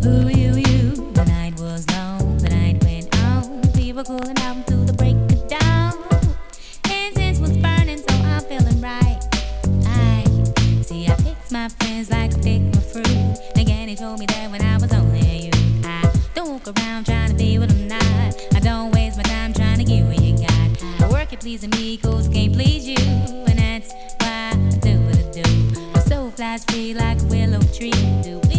Ooh, you. The night was long, the night went on. We were cooling out through the break of dawn. Incense was burning, so I'm feeling right. I see, I picked my friends like I picked my fruit. Again, he told me that when I was only a youth. I don't walk around trying to be what I'm not. I don't waste my time trying to get what you got. I work at pleasing me, cause I can't please you. And that's why I do what I do. My soul flies free like a willow tree. Do